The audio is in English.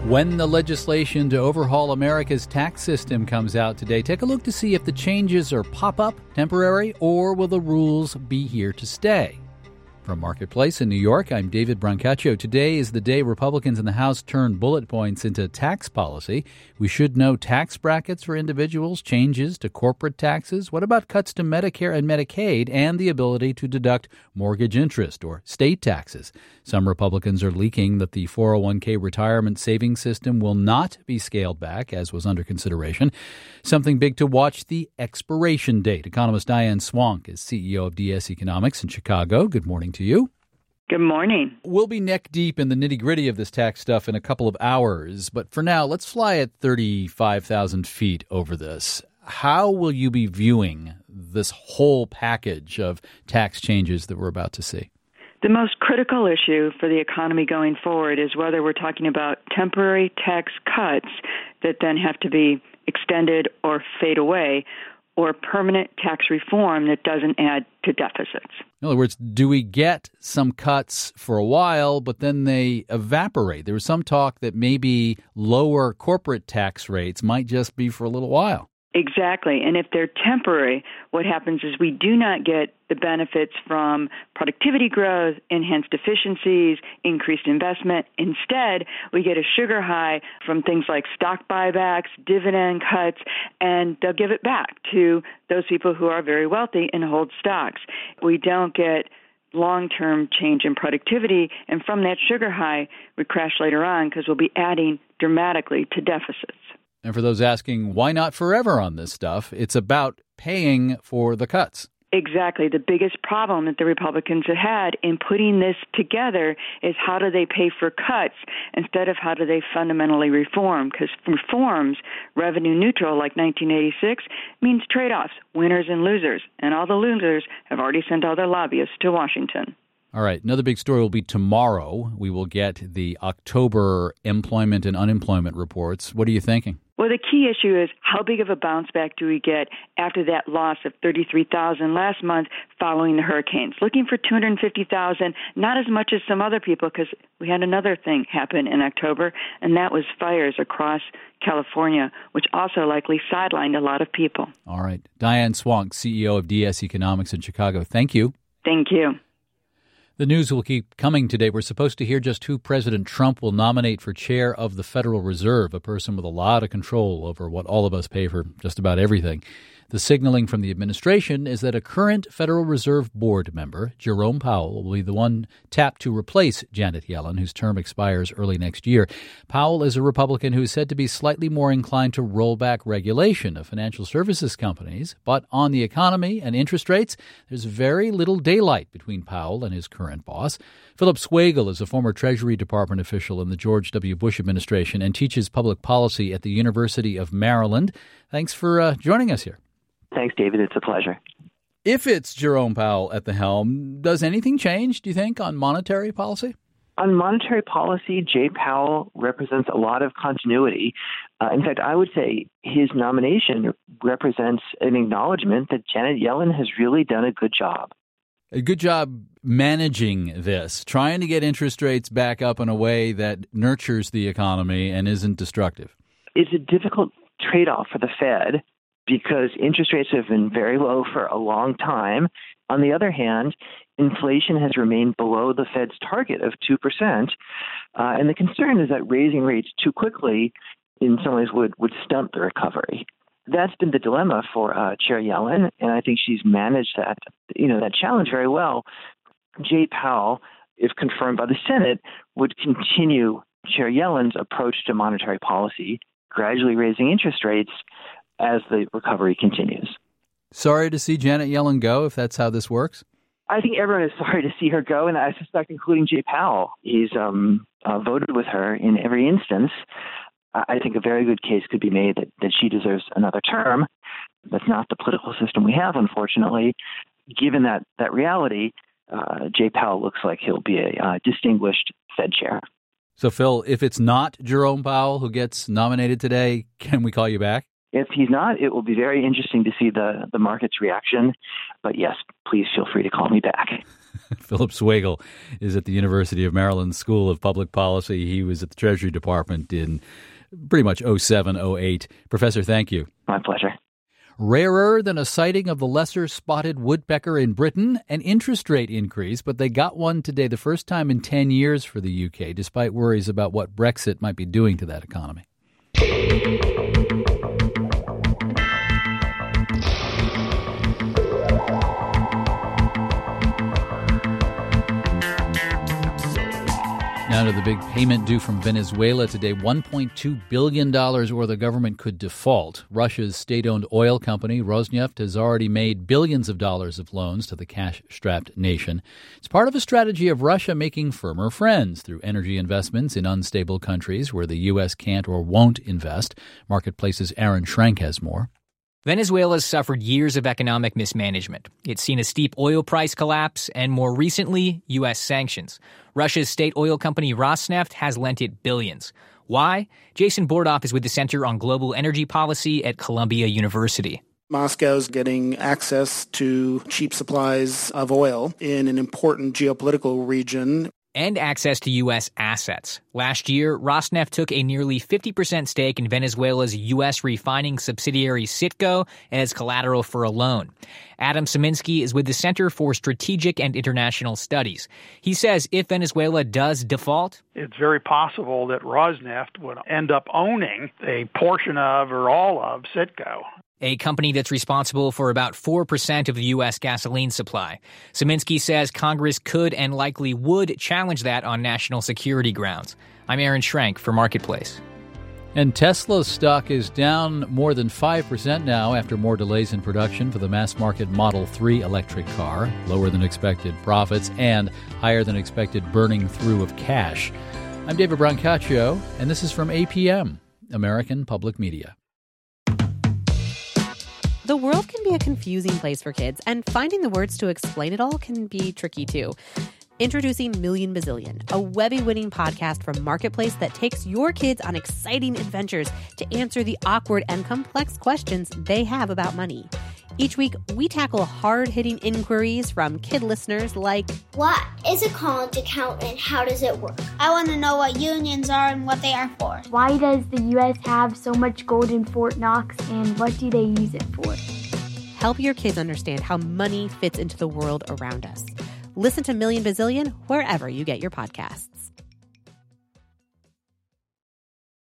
When the legislation to overhaul America's tax system comes out today, take a look to see if the changes are pop-up, temporary, or will the rules be here to stay. From Marketplace in New York, I'm David Brancaccio. Today is the day Republicans in the House turn bullet points into tax policy. We should know tax brackets for individuals, changes to corporate taxes. What about cuts to Medicare and Medicaid and the ability to deduct mortgage interest or state taxes? Some Republicans are leaking that the 401k retirement savings system will not be scaled back, as was under consideration. Something big to watch, the expiration date. Economist Diane Swonk is CEO of DS Economics in Chicago. Good morning to you. Good morning. We'll be neck deep in the nitty-gritty of this tax stuff in a couple of hours, but for now, let's fly at 35,000 feet over this. How will you be viewing this whole package of tax changes that we're about to see? The most critical issue for the economy going forward is whether we're talking about temporary tax cuts that then have to be extended or fade away, or permanent tax reform that doesn't add to deficits. In other words, do we get some cuts for a while, but then they evaporate? There was some talk that maybe lower corporate tax rates might just be for a little while. Exactly. And if they're temporary, what happens is we do not get the benefits from productivity growth, enhanced efficiencies, increased investment. Instead, we get a sugar high from things like stock buybacks, dividend cuts, and they'll give it back to those people who are very wealthy and hold stocks. We don't get long-term change in productivity, and from that sugar high, we crash later on because we'll be adding dramatically to deficits. And for those asking, why not forever on this stuff? It's about paying for the cuts. Exactly. The biggest problem that the Republicans have had in putting this together is how do they pay for cuts instead of how do they fundamentally reform? Because reforms, revenue neutral like 1986, means trade-offs, winners and losers. And all the losers have already sent all their lobbyists to Washington. All right. Another big story will be tomorrow. We will get the October employment and unemployment reports. What are you thinking? Well, the key issue is how big of a bounce back do we get after that loss of 33,000 last month following the hurricanes? Looking for 250,000, not as much as some other people, because we had another thing happen in October, and that was fires across California, which also likely sidelined a lot of people. All right. Diane Swonk, CEO of DS Economics in Chicago. Thank you. Thank you. The news will keep coming today. We're supposed to hear just who President Trump will nominate for chair of the Federal Reserve, a person with a lot of control over what all of us pay for just about everything. The signaling from the administration is that a current Federal Reserve Board member, Jerome Powell, will be the one tapped to replace Janet Yellen, whose term expires early next year. Powell is a Republican who is said to be slightly more inclined to roll back regulation of financial services companies. But on the economy and interest rates, there's very little daylight between Powell and his current boss. Philip Swagel is a former Treasury Department official in the George W. Bush administration and teaches public policy at the University of Maryland. Thanks for joining us here. Thanks, David. It's a pleasure. If it's Jerome Powell at the helm, does anything change, do you think, on monetary policy? On monetary policy, Jay Powell represents a lot of continuity. In fact, I would say his nomination represents an acknowledgement that Janet Yellen has really done a good job. A good job managing this, trying to get interest rates back up in a way that nurtures the economy and isn't destructive. It's a difficult trade-off for the Fed, because interest rates have been very low for a long time. On the other hand, inflation has remained below the Fed's target of 2%. And the concern is that raising rates too quickly in some ways would stunt the recovery. That's been the dilemma for Chair Yellen, and I think she's managed that challenge very well. Jay Powell, if confirmed by the Senate, would continue Chair Yellen's approach to monetary policy, gradually raising interest rates as the recovery continues. Sorry to see Janet Yellen go, if that's how this works? I think everyone is sorry to see her go, and I suspect including Jay Powell. He's voted with her in every instance. I think a very good case could be made that she deserves another term. That's not the political system we have, unfortunately. Given that reality, Jay Powell looks like he'll be a distinguished Fed chair. So, Phil, if it's not Jerome Powell who gets nominated today, can we call you back? If he's not, it will be very interesting to see the market's reaction. But yes, please feel free to call me back. Philip Swagel is at the University of Maryland School of Public Policy. He was at the Treasury Department in pretty much 07, 08. Professor, thank you. My pleasure. Rarer than a sighting of the lesser spotted woodpecker in Britain, an interest rate increase, but they got one today, the first time in 10 years for the UK, despite worries about what Brexit might be doing to that economy. Now to the big payment due from Venezuela today, $1.2 billion where the government could default. Russia's state-owned oil company, Rosneft, has already made billions of dollars of loans to the cash-strapped nation. It's part of a strategy of Russia making firmer friends through energy investments in unstable countries where the U.S. can't or won't invest. Marketplace's Aaron Schrank has more. Venezuela's suffered years of economic mismanagement. It's seen a steep oil price collapse and, more recently, U.S. sanctions. Russia's state oil company Rosneft has lent it billions. Why? Jason Bordoff is with the Center on Global Energy Policy at Columbia University. Moscow's getting access to cheap supplies of oil in an important geopolitical region. And access to U.S. assets. Last year, Rosneft took a nearly 50% stake in Venezuela's U.S. refining subsidiary Citgo as collateral for a loan. Adam Szyminski is with the Center for Strategic and International Studies. He says if Venezuela does default, it's very possible that Rosneft would end up owning a portion of or all of Citgo, a company that's responsible for about 4% of the U.S. gasoline supply. Szyminski says Congress could and likely would challenge that on national security grounds. I'm Aaron Schrank for Marketplace. And Tesla's stock is down more than 5% now after more delays in production for the mass-market Model 3 electric car, lower than expected profits, and higher than expected burning through of cash. I'm David Brancaccio, and this is from APM, American Public Media. The world can be a confusing place for kids, and finding the words to explain it all can be tricky too. Introducing Million Bazillion, a Webby-winning podcast from Marketplace that takes your kids on exciting adventures to answer the awkward and complex questions they have about money. Each week, we tackle hard-hitting inquiries from kid listeners like, what is a college account and how does it work? I want to know what unions are and what they are for. Why does the U.S. have so much gold in Fort Knox and what do they use it for? Help your kids understand how money fits into the world around us. Listen to Million Bazillion wherever you get your podcasts.